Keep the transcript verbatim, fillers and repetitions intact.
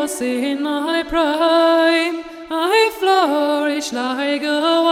was in my prime. I flourish like a